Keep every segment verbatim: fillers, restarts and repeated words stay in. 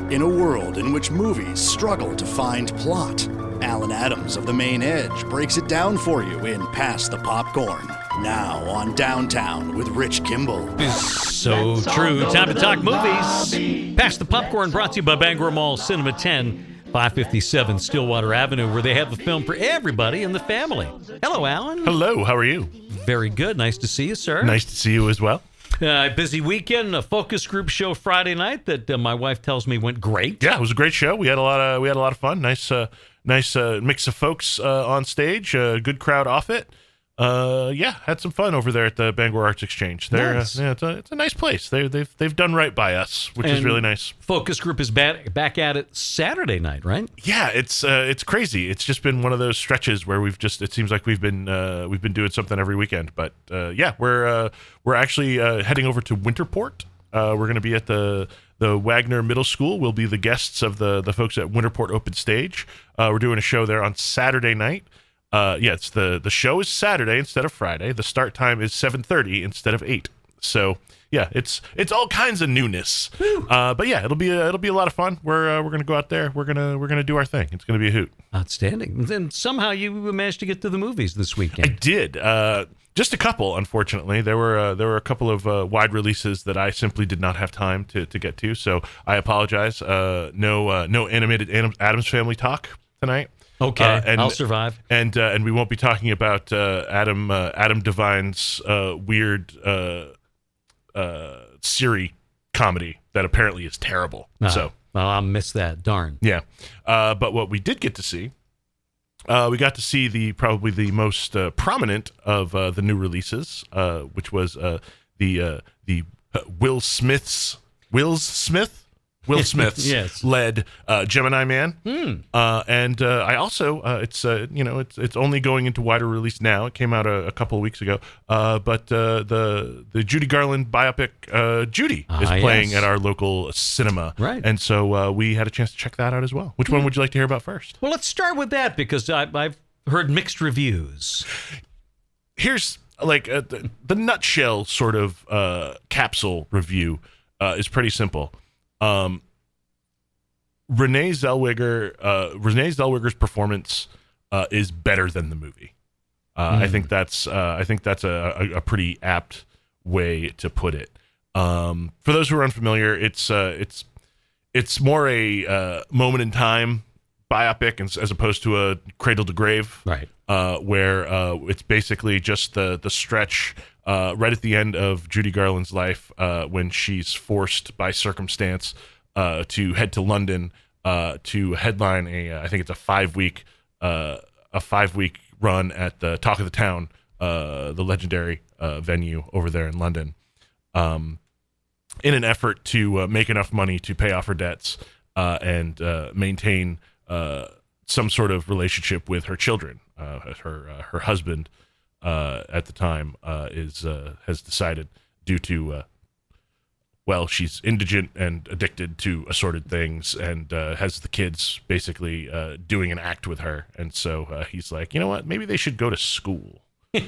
In a world in which movies struggle to find plot, Alan Adams of The Main Edge breaks it down for you in Pass the Popcorn. Now on Downtown with Rich Kimball. Is so true. Time to talk movies. Pass the Popcorn brought to you by Bangor Mall Cinema ten, five fifty-seven Stillwater Avenue, where they have a film for everybody in the family. Hello, Alan. Hello, how are you? Very good. Nice to see you, sir. Nice to see you as well. Uh, busy weekend, a focus group show Friday night that uh, my wife tells me went great. Yeah, it was a great show. We had a lot of we had a lot of fun. Nice, uh, nice uh, mix of folks uh, on stage. Uh, good crowd off it. Uh, yeah, had some fun over there at the Bangor Arts Exchange. They're, Nice. uh, yeah, it's a it's a nice place. They they've they've done right by us, which is And really nice. Focus group is back back at it Saturday night, right? Yeah, it's uh, it's crazy. It's just been one of those stretches where we've just it seems like we've been uh, we've been doing something every weekend. But uh, yeah, we're uh, we're actually uh, heading over to Winterport. Uh, we're going to be at the the Wagner Middle School. We'll be the guests of the the folks at Winterport Open Stage. Uh, we're doing a show there on Saturday night. Uh, yeah, it's the the show is Saturday instead of Friday. The start time is seven thirty instead of eight. So yeah, it's it's all kinds of newness. Uh, but yeah, it'll be a, it'll be a lot of fun. We're uh, we're gonna go out there. We're gonna we're gonna do our thing. It's gonna be a hoot. Outstanding. And then somehow you managed to get to the movies this I weekend. did. Uh, just a couple, unfortunately. There were uh, there were a couple of uh, wide releases that I simply did not have time to, to get to. So I apologize. Uh, no uh, no animated Adam- Addams Family talk tonight. Okay, Uh, and, I'll survive. And uh, and we won't be talking about uh, Adam uh, Adam Devine's uh, weird uh, uh, Siri comedy that apparently is terrible. Ah, So well, I'll miss that. Darn. yeah, uh, but what we did get to see, uh, we got to see the probably the most uh, prominent of uh, the new releases, uh, which was uh, the uh, the uh, Will Smith's Will Smith. Will Smith's Yes. led uh, Gemini Man, Hmm. uh, and uh, I also uh, it's uh, you know it's it's only going into wider release now. It came out a, a couple of weeks ago, uh, but uh, the the Judy Garland biopic uh, Judy is Ah, playing yes. at our local cinema, Right. And so uh, we had a chance to check that out as well. Which one would you like to hear about first? Well, let's start with that because I, I've heard mixed reviews. Here's like uh, the, the nutshell sort of uh, capsule review uh, is pretty simple. Um, Renee Zellweger, uh, Renee Zellweger's performance uh, is better than the movie. Uh, Mm. I think that's uh, I think that's a, a, a pretty apt way to put it. Um, for those who are unfamiliar, it's uh, it's it's more a uh, moment in time biopic as, as opposed to a cradle to grave, Right. uh, where uh, it's basically just the the stretch uh, right at the end of Judy Garland's life uh, when she's forced by circumstance uh, to head to London uh, to headline a I think it's a five week uh, a five week run at the Talk of the Town, uh, the legendary uh, venue over there in London, um, in an effort to uh, make enough money to pay off her debts uh, and uh, maintain uh, some sort of relationship with her children. Uh, her uh, her husband uh, at the time uh, is uh, has decided due to uh, well she's indigent and addicted to assorted things and uh, has the kids basically uh, doing an act with her, and so uh, he's like, you know what, maybe they should go to school.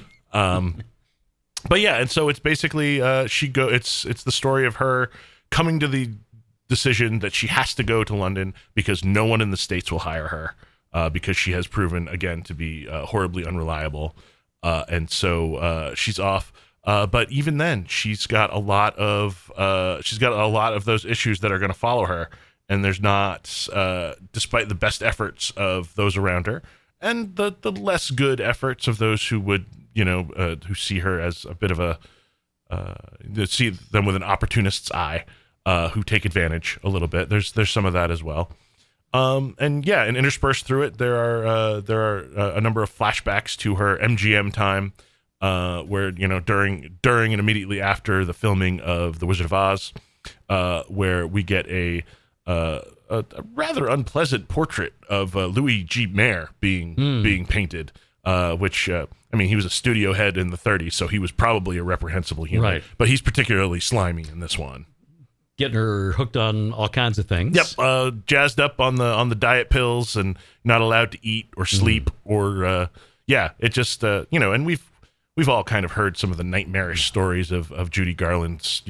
um, but yeah, and so it's basically uh, she go. It's it's the story of her coming to the decision that she has to go to London because no one in the States will hire her. Uh, because she has proven again to be uh, horribly unreliable, uh, and so uh, she's off. Uh, but even then, she's got a lot of uh, she's got a lot of those issues that are going to follow her. And there's not, uh, despite the best efforts of those around her, and the the less good efforts of those who would you know uh, who see her as a bit of a uh, see them with an opportunist's eye, uh, who take advantage a little bit. There's there's some of that as well. Um, and yeah, and interspersed through it, there are uh, there are uh, a number of flashbacks to her M G M time, uh, where you know during during and immediately after the filming of The Wizard of Oz, uh, where we get a, uh, a, a rather unpleasant portrait of uh, Louis G. Mayer being Mm. being painted, uh, which uh, I mean he was a studio head in the thirties, so he was probably a reprehensible human, Right. but he's particularly slimy in this one. Getting her hooked on all kinds of things. Yep, uh, jazzed up on the on the diet pills and not allowed to eat or sleep Mm. or uh, yeah, it just uh, you know, and we've we've all kind of heard some of the nightmarish stories of, of Judy Garland's you know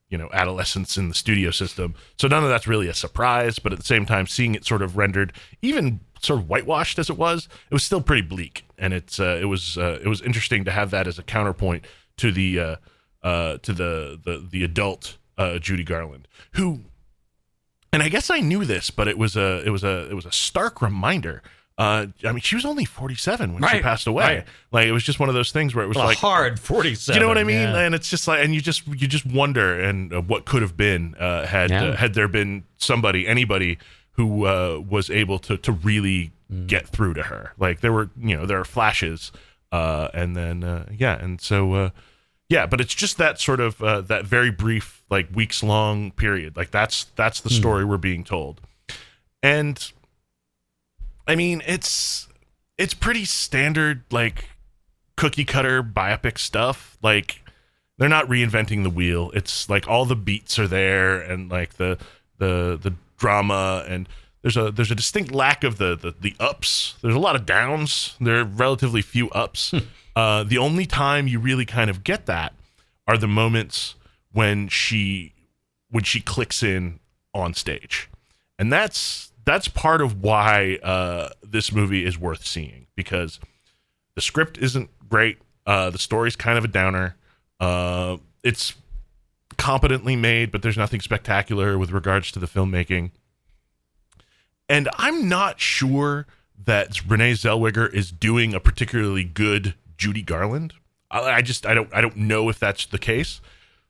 you know, adolescence in the studio system. So none of that's really a surprise, but at the same time, seeing it sort of rendered, even sort of whitewashed as it was, it was still pretty bleak. And it's uh, it was uh, it was interesting to have that as a counterpoint to the uh, uh, to the the the adult uh, Judy Garland, who, and I guess I knew this, but it was a it was a it was a stark reminder. Uh, I mean, she was only forty-seven when right, she passed away. Right. Like, it was just one of those things where it was well, like hard forty-seven. You know what I mean? Yeah. And it's just like, and you just you just wonder, and uh, what could have been uh, had Yeah. uh, had there been somebody, anybody who uh, was able to to really mm. get through to her. Like, there were, you know, there are flashes, uh, and then uh, yeah, and so uh, yeah, but it's just that sort of uh, that very brief, like, weeks long period. Like, that's that's the story mm. we're being told, and. I mean, it's it's pretty standard, like, cookie cutter biopic stuff. Like, they're not reinventing the wheel. It's like all the beats are there, and like the the the drama, and there's a there's a distinct lack of the the, the ups. There's a lot of downs. There are relatively few ups. uh, the only time you really kind of get that are the moments when she when she clicks in on stage, and that's. That's part of why uh, this movie is worth seeing, because the script isn't great. Uh, the story's kind of a downer. Uh, it's competently made, but there's nothing spectacular with regards to the filmmaking. And I'm not sure that Renee Zellweger is doing a particularly good Judy Garland. I, I just I don't I don't know if that's the case.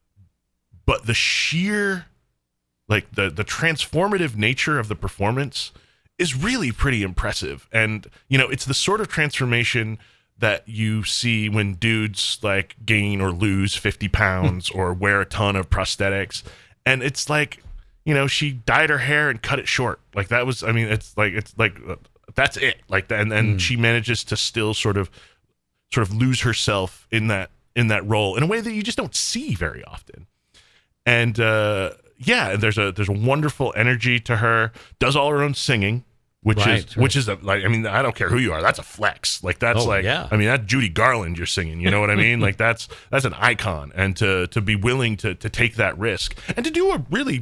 But the sheer Like, the, the transformative nature of the performance is really pretty impressive. And, you know, it's the sort of transformation that you see when dudes, like, gain or lose fifty pounds or wear a ton of prosthetics. And it's like, you know, she dyed her hair and cut it short. Like, that was, I mean, it's like, it's like, that's it. Like, and then mm. she manages to still sort of, sort of lose herself in that, in that role in a way that you just don't see very often. And, uh, yeah, and there's a there's a wonderful energy to her. Does all her own singing, which right, is right. which is a, like, I mean, I don't care who you are, that's a flex. Like, that's oh, like yeah. I mean, that's Judy Garland you're singing. You know what I mean? Like, that's that's an icon, and to to be willing to to take that risk and to do a really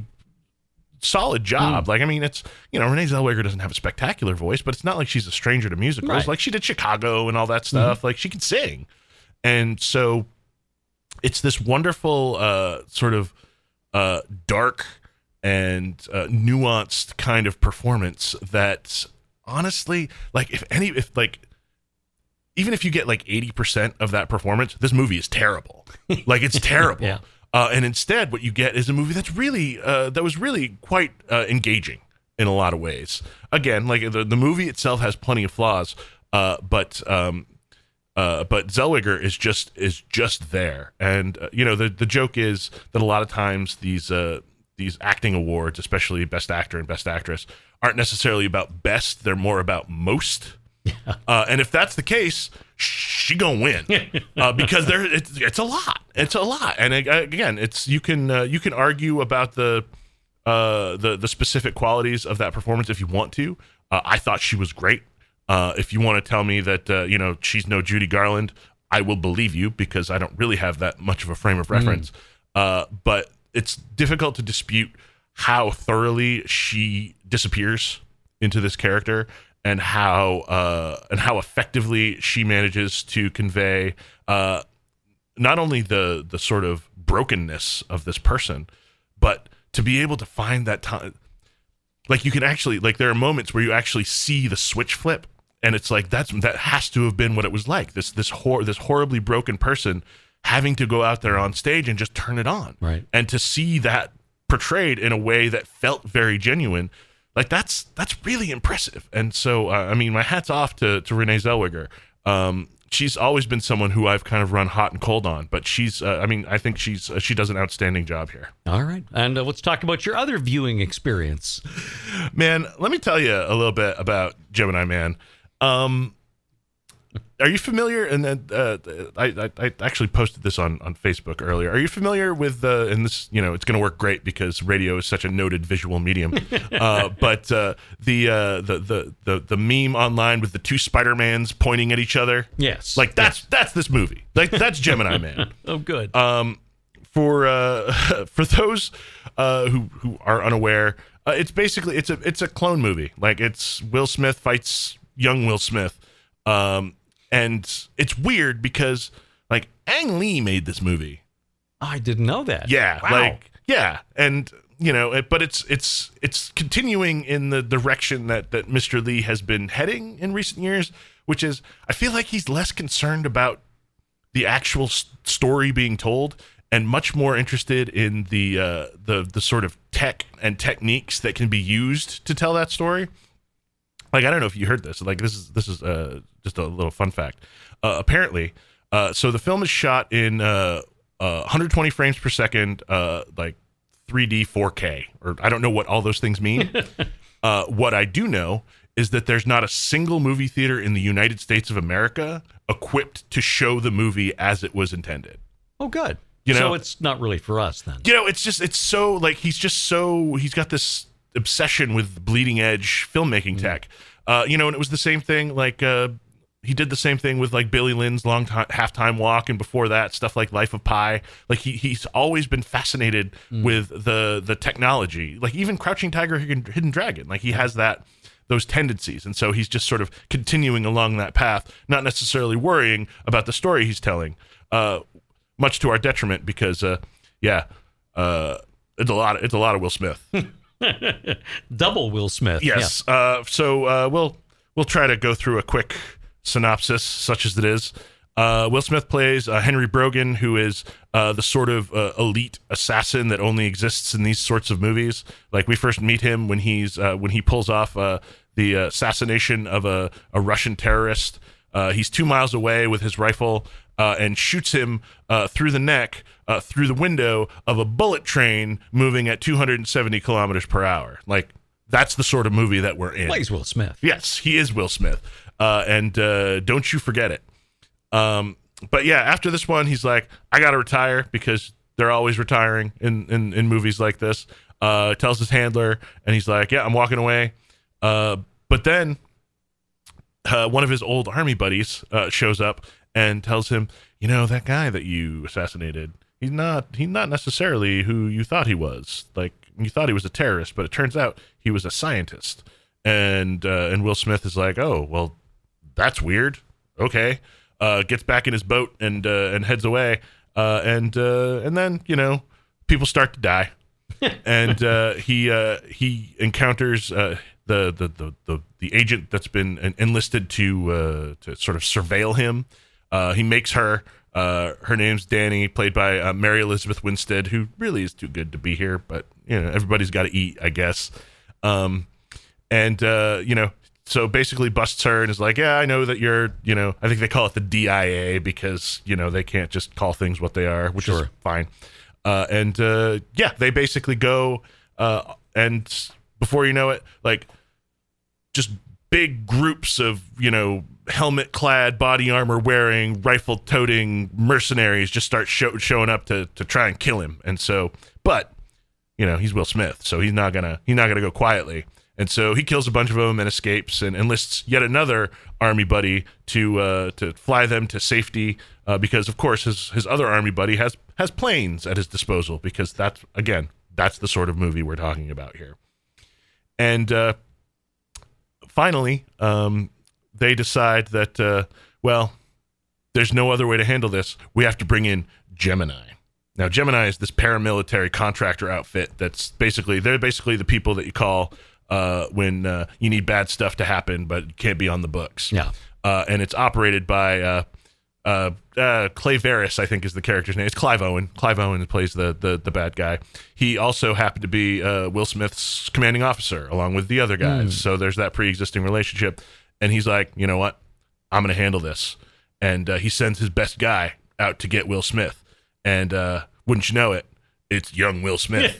solid job. Mm. Like, I mean, it's, you know, Renee Zellweger doesn't have a spectacular voice, but it's not like she's a stranger to musicals. Right. Like, she did Chicago and all that stuff. Mm-hmm. Like, she can sing, and so it's this wonderful uh, sort of uh, dark. And uh, nuanced kind of performance that, honestly, like, if any, if like, even if you get like eighty percent of that performance, this movie is terrible. Like, it's terrible. yeah. Uh, and instead, what you get is a movie that's really, uh, that was really quite uh, engaging in a lot of ways. Again, like, the, the movie itself has plenty of flaws, uh, but um, uh, but Zellweger is just is just there. And uh, you know, the the joke is that a lot of times these. Uh, These acting awards, especially Best Actor and Best Actress, aren't necessarily about best. They're more about most. Yeah. Uh, and if that's the case, she gonna win uh, because there it's, it's a lot. It's a lot. And again, it's you can uh, you can argue about the uh, the the specific qualities of that performance if you want to. Uh, I thought she was great. Uh, if you want to tell me that uh, you know, she's no Judy Garland, I will believe you, because I don't really have that much of a frame of reference. Mm. Uh, but it's difficult to dispute how thoroughly she disappears into this character, and how uh, and how effectively she manages to convey uh, not only the the sort of brokenness of this person, but to be able to find that time. Like, you can actually, like, there are moments where you actually see the switch flip, and it's like, that's that has to have been what it was like. This this hor- this horribly broken person having to go out there on stage and just turn it on. Right. And to see that portrayed in a way that felt very genuine, like, that's that's really impressive. And so, uh, I mean, my hat's off to, to Renee Zellweger. Um, she's always been someone who I've kind of run hot and cold on, but she's, uh, I mean, I think she's uh, she does an outstanding job here. All right. And uh, let's talk about your other viewing experience. Man, let me tell you a little bit about Gemini Man. Um, Are you familiar? And then uh, I, I I actually posted this on, on Facebook earlier. Are you familiar with uh, and this? You know, it's going to work great because radio is such a noted visual medium. uh, but uh, the, uh, the the the the meme online with the two Spider-Mans pointing at each other. Yes, like that's yes. that's this movie. Like, that's Gemini Man. Oh, good. Um, for uh, for those uh, who who are unaware, uh, it's basically it's a it's a clone movie. Like it's Will Smith fights young Will Smith, um, and it's weird because like Ang Lee made this movie. I didn't know that. Yeah, wow. like yeah, and you know, it, but it's it's it's continuing in the direction that that Mister Lee has been heading in recent years, which is I feel like he's less concerned about the actual s- story being told and much more interested in the uh, the the sort of tech and techniques that can be used to tell that story. Like I don't know if you heard this. Like this is this is uh, just a little fun fact. Uh, apparently, uh, so the film is shot in uh, uh, one hundred twenty frames per second, uh, like three D four K, or I don't know what all those things mean. uh, what I do know is that there's not a single movie theater in the United States of America equipped to show the movie as it was intended. Oh, good. You know, so it's not really for us then. You know, it's just, it's so, like, he's just so, he's got this obsession with bleeding edge filmmaking mm. tech. Uh, you know, and it was the same thing, like, uh, he did the same thing with, like, Billy Lynn's Long Time, Halftime Walk, and before that, stuff like Life of Pi. Like, he he's always been fascinated mm. with the the technology. Like, even Crouching Tiger, Hidden, Hidden Dragon. Like, he has that, those tendencies. And so he's just sort of continuing along that path, not necessarily worrying about the story he's telling. Uh, much to our detriment, because, uh, yeah, uh, it's a lot. Of, it's a lot of Will Smith. Double Will Smith. Yes. Yeah. Uh, so uh, we'll we'll try to go through a quick synopsis, such as it is. Uh, Will Smith plays uh, Henry Brogan, who is uh, the sort of uh, elite assassin that only exists in these sorts of movies. Like we first meet him when he's uh, when he pulls off uh, the assassination of a, a Russian terrorist. Uh, he's two miles away with his rifle. Uh, and shoots him uh, through the neck, uh, through the window of a bullet train moving at two hundred seventy kilometers per hour. Like, that's the sort of movie that we're in. Plays Will Smith. Yes, he is Will Smith. Uh, and uh, don't you forget it. Um, but yeah, after this one, he's like, I got to retire, because they're always retiring in, in, in movies like this. Uh, tells his handler, and he's like, yeah, I'm walking away. Uh, but then uh, one of his old army buddies uh, shows up and tells him, you know, that guy that you assassinated, he's not he's not necessarily who you thought he was. Like, you thought he was a terrorist, but it turns out he was a scientist. And uh, and Will Smith is like, oh, well, that's weird. Okay. Uh, gets back in his boat and uh, and heads away. Uh, and uh, and then, you know, people start to die. and uh, he uh, he encounters uh, the, the, the, the, the agent that's been enlisted to uh, to sort of surveil him. Uh, he makes her, uh, her name's Danny, played by uh, Mary Elizabeth Winstead, who really is too good to be here, but, you know, everybody's got to eat, I guess. Um, and, uh, you know, so basically busts her and is like, yeah, I know that you're, you know, I think they call it the D I A because, you know, they can't just call things what they are, which sure. is fine. Uh, and, uh, yeah, they basically go, uh, and before you know it, like, just big groups of, you know, helmet clad, body armor wearing, rifle toting mercenaries just start show, showing up to to try and kill him. And so, but you know, he's Will Smith, so he's not gonna he's not gonna go quietly. And so he kills a bunch of them and escapes and enlists yet another army buddy to uh, to fly them to safety, uh, because of course his his other army buddy has has planes at his disposal, because that's again that's the sort of movie we're talking about here. And uh, finally, um, they decide that, uh, well, there's no other way to handle this. We have to bring in Gemini. Now, Gemini is this paramilitary contractor outfit that's basically, they're basically the people that you call uh, when uh, you need bad stuff to happen, but you can't be on the books. Yeah. Uh, and it's operated by uh, uh, uh, Clay Verris, I think is the character's name. It's Clive Owen. Clive Owen plays the, the, the bad guy. He also happened to be uh, Will Smith's commanding officer, along with the other guys. Mm. So there's that pre-existing relationship. And he's like, you know what? I'm going to handle this. And uh, he sends his best guy out to get Will Smith. And uh, wouldn't you know it, it's young Will Smith,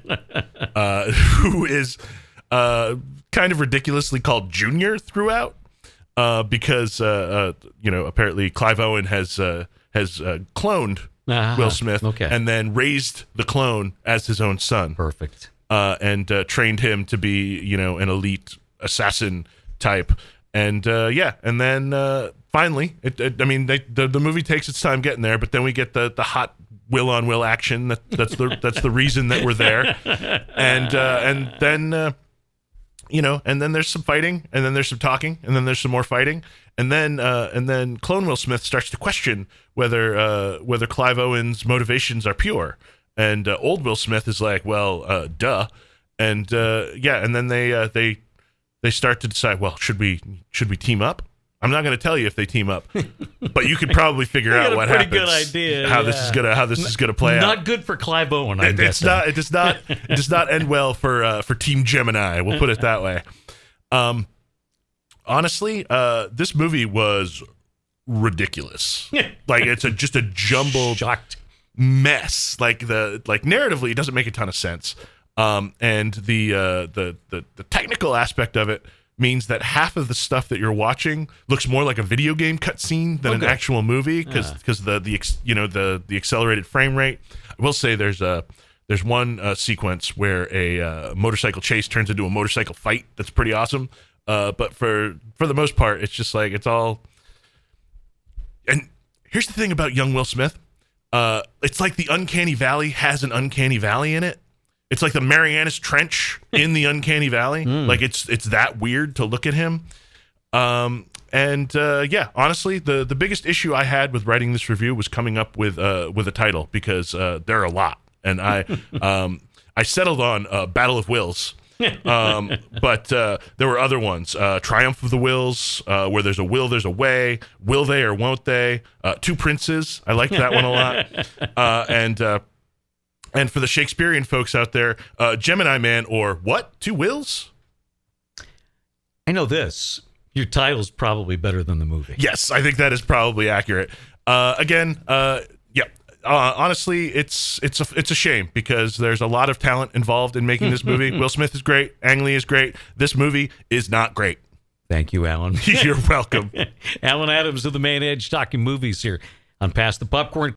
uh, who is uh, kind of ridiculously called Junior throughout, uh, because, uh, uh, you know, apparently Clive Owen has uh, has uh, cloned uh-huh. Will Smith okay. and then raised the clone as his own son. Perfect. Uh, and uh, trained him to be, you know, an elite assassin type. And uh, yeah, and then uh, finally, it, it, I mean, they, the the movie takes its time getting there, but then we get the the hot will on will action. That, that's the that's the reason that we're there. And uh, and then uh, you know, and then there's some fighting, and then there's some talking, and then there's some more fighting, and then uh, and then clone Will Smith starts to question whether uh, whether Clive Owen's motivations are pure, and uh, old Will Smith is like, well, uh, duh, and uh, yeah, and then they uh, they they start to decide, well, should we should we team up? I'm not going to tell you if they team up, but you could probably figure out what pretty happens. Good idea. How yeah. this is gonna how this is gonna play not out. Not good for Clive Owen. I'm it, it's guessing. not. It does not. It does not end well for uh, for Team Gemini. We'll put it that way. Um, honestly, uh, this movie was ridiculous. Like it's a just a jumbled Shocked. mess. Like the like narratively, it doesn't make a ton of sense. Um, and the uh, the the the technical aspect of it means that half of the stuff that you're watching looks more like a video game cutscene than Okay. an actual movie because Yeah. because the the ex, you know the the accelerated frame rate. I will say there's a there's one uh, sequence where a uh, motorcycle chase turns into a motorcycle fight. That's pretty awesome. Uh, but for for the most part, it's just like it's all. And here's the thing about young Will Smith. Uh, it's like the Uncanny Valley has an Uncanny Valley in it. It's like the Marianas Trench in the Uncanny Valley. Mm. Like it's it's that weird to look at him. Um, and uh, yeah, honestly, the, the biggest issue I had with writing this review was coming up with uh, with a title because uh, there are a lot, and I um, I settled on uh, Battle of Wills. um, but uh, there were other ones. Uh, Triumph of the Wills, uh, where there's a will, there's a way. Will they or won't they? Uh, Two Princes. I liked that one a lot. Uh, and uh, And for the Shakespearean folks out there, uh, Gemini Man or what? Two Wills? I know this. Your title's probably better than the movie. Yes, I think that is probably accurate. Uh, again, uh, yeah. Uh, honestly, it's it's a it's a shame because there's a lot of talent involved in making this movie. Will Smith is great. Ang Lee is great. This movie is not great. Thank you, Alan. You're welcome. Alan Adams of The Main Edge talking movies here on Pass the Popcorn.